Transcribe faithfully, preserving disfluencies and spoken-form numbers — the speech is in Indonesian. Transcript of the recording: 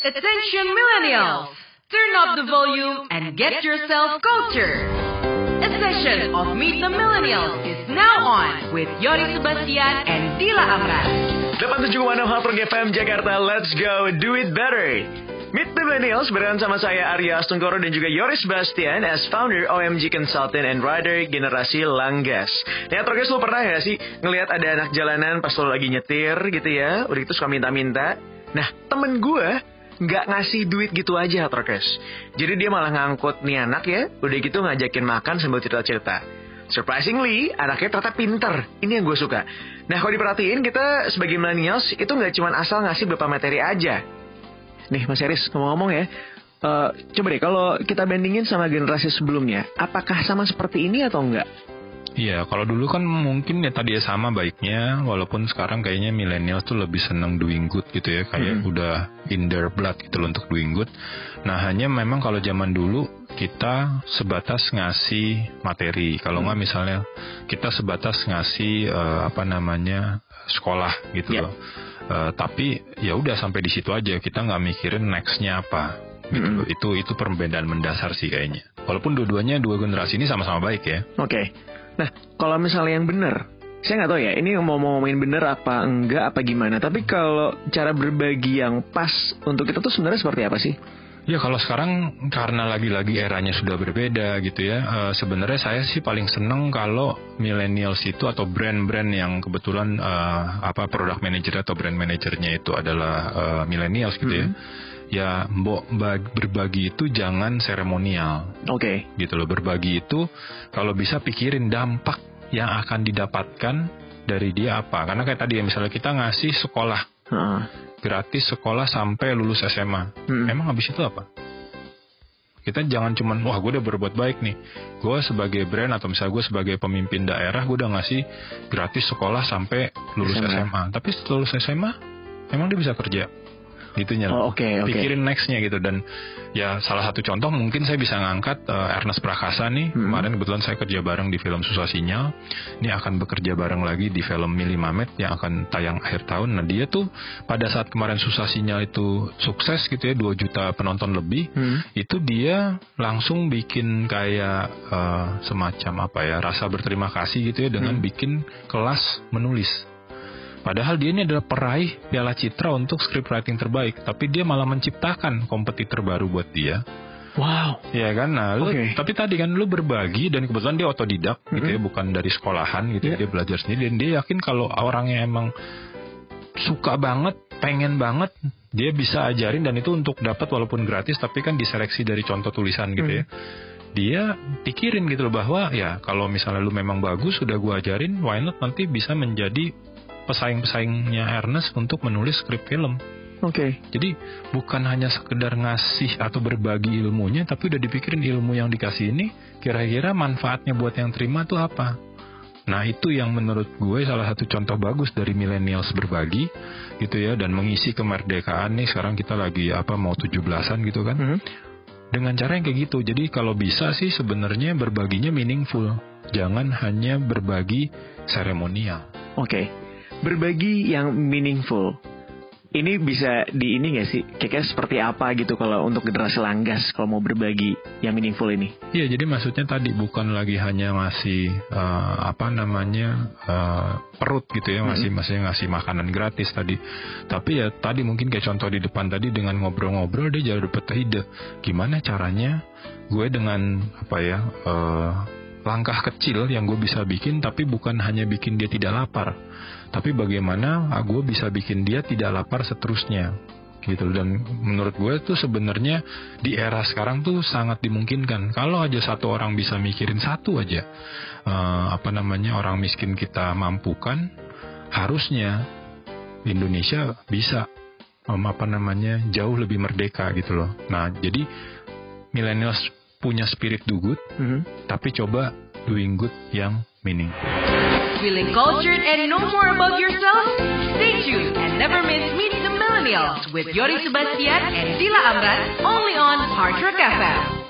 Attention millennials! Turn up the volume and get yourself cultured. A session of Meet the Millennials is now on with Yori Sebastian and Dila Amran. delapan puluh tujuh koma enam Hard Rock F M Jakarta, let's go do it better. Meet the Millennials barengan sama saya Arya Astungkoro dan juga Yoris Sebastian as founder O M G Consultant and Rider Generasi Langgas. Ya, terus lo pernah gak sih ngelihat ada anak jalanan pas lo lagi nyetir gitu ya, udah itu suka minta-minta. Nah, temen gue nggak ngasih duit gitu aja, Trokes. Jadi dia malah ngangkut nih anak ya, udah gitu ngajakin makan sambil cerita-cerita. Surprisingly, anaknya ternyata pinter. Ini yang gue suka. Nah, kalau diperhatiin, kita sebagai millennials itu nggak cuma asal ngasih beberapa materi aja. Nih, Mas Eris, ngomong-ngomong ya, uh, coba deh kalau kita bandingin sama generasi sebelumnya, apakah sama seperti ini atau enggak? Iya, kalau dulu kan mungkin ya tadi ya sama baiknya, walaupun sekarang kayaknya millennials tuh lebih seneng doing good gitu ya, kayak hmm. udah in their blood gitu loh untuk doing good. Nah, hanya memang kalau zaman dulu kita sebatas ngasih materi, kalau nggak hmm. misalnya kita sebatas ngasih uh, apa namanya sekolah gitu yeah. loh. Uh, tapi ya udah sampai di situ aja, kita nggak mikirin nextnya apa. Gitu loh. Hmm. Itu itu perbedaan mendasar sih kayaknya. Walaupun dua-duanya dua generasi ini sama-sama baik ya. Oke. Okay. Nah, kalau misalnya yang benar, saya nggak tahu ya, ini mau ngomongin benar apa enggak apa gimana. Tapi kalau cara berbagi yang pas untuk kita tuh sebenarnya seperti apa sih? Ya kalau sekarang karena lagi-lagi eranya sudah berbeda gitu ya. Uh, sebenarnya saya sih paling seneng kalau millennials itu atau brand-brand yang kebetulan uh, apa product manager atau brand manajernya itu adalah uh, millennials gitu hmm. ya. Ya, mbok berbagi itu jangan seremonial. Oke. Okay. Gitu loh, berbagi itu kalau bisa pikirin dampak yang akan didapatkan dari dia apa. Karena kayak tadi ya, misalnya kita ngasih sekolah. Uh. Gratis sekolah sampai lulus S M A. Hmm. Emang habis itu apa? Kita jangan cuman, wah gue udah berbuat baik nih. Gue sebagai brand atau misalnya gue sebagai pemimpin daerah, gue udah ngasih gratis sekolah sampai lulus S M A. S M A. Tapi setelah lulus S M A, emang dia bisa kerja? Gitunya oh, okay, okay. Pikirin nextnya gitu. Dan ya salah satu contoh mungkin saya bisa ngangkat uh, Ernest Prakasa nih. hmm. Kemarin kebetulan saya kerja bareng di film Susah Sinyal. Ini akan bekerja bareng lagi di film Mili Mamet yang akan tayang akhir tahun. Nah dia tuh pada saat kemarin Susah Sinyal itu sukses gitu ya, dua juta penonton lebih. hmm. Itu dia langsung bikin kayak uh, semacam apa ya, rasa berterima kasih gitu ya dengan hmm. bikin kelas menulis. Padahal dia ini adalah peraih Piala Citra untuk scriptwriting terbaik, tapi dia malah menciptakan kompetitor baru buat dia. Wow. Iya kan, nah, lu, okay. tapi tadi kan lu berbagi dan kebetulan dia otodidak mm-hmm. gitu ya, bukan dari sekolahan gitu, yeah. dia belajar sendiri dan dia yakin kalau orangnya emang suka banget, pengen banget, dia bisa ajarin dan itu untuk dapat walaupun gratis, tapi kan diseleksi dari contoh tulisan gitu mm. ya. Dia pikirin gitu loh bahwa ya kalau misalnya lu memang bagus, udah gua ajarin, why not nanti bisa menjadi pesaing-pesaingnya Ernest untuk menulis skrip film. Oke. Okay. Jadi bukan hanya sekedar ngasih atau berbagi ilmunya, tapi udah dipikirin ilmu yang dikasih ini kira-kira manfaatnya buat yang terima tuh apa. Nah itu yang menurut gue salah satu contoh bagus dari millennials berbagi gitu ya, dan mengisi kemerdekaan nih sekarang kita lagi apa mau tujuh belasan gitu kan. Mm-hmm. Dengan cara yang kayak gitu. Jadi kalau bisa sih sebenarnya berbaginya meaningful. Jangan hanya berbagi seremonial. Oke. Okay. Berbagi yang meaningful. Ini bisa di ini gak sih? Kayaknya seperti apa gitu kalau untuk generasi Langgas kalau mau berbagi yang meaningful ini? Iya, jadi maksudnya tadi bukan lagi hanya ngasih uh, apa namanya uh, perut gitu ya, masih mm-hmm. masih ngasih makanan gratis tadi. Tapi ya tadi mungkin kayak contoh di depan tadi dengan ngobrol-ngobrol dia jadi dapet ide. Gimana caranya gue dengan apa ya uh, langkah kecil yang gue bisa bikin, tapi bukan hanya bikin dia tidak lapar, tapi bagaimana gue bisa bikin dia tidak lapar seterusnya gitu. Dan menurut gue tuh sebenarnya di era sekarang tuh sangat dimungkinkan kalau aja satu orang bisa mikirin satu aja uh, apa namanya orang miskin kita mampukan, harusnya Indonesia bisa um, apa namanya jauh lebih merdeka gitu loh. Nah jadi millennials punya spirit do good, mm-hmm. tapi coba doing good yang meaningful. Feeling cultured and know more about yourself? Stay tuned and never miss Meet the Millennials with Yori Sebastian and Dila Amran only on Hard Rock F M.